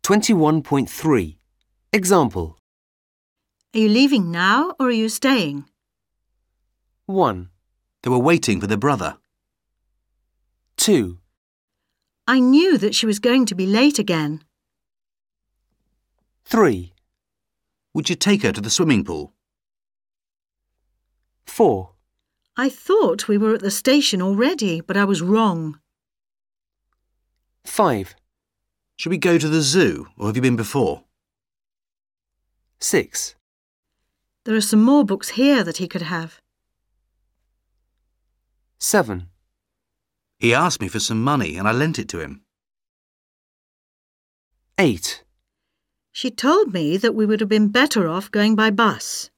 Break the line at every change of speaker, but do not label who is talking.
21.3. Example.
Are you leaving now or are you staying?
1,
They were waiting for their brother.
2,
I knew that she was going to be late again.
3,
Would you take her to the swimming pool?
4,
I thought we were at the station already, but I was wrong.
5,
Should we go to the zoo, or have you been before?
6,
There are some more books here that he could have.
7,
He asked me for some money and I lent it to him.
8.
She told me that we would have been better off going by bus.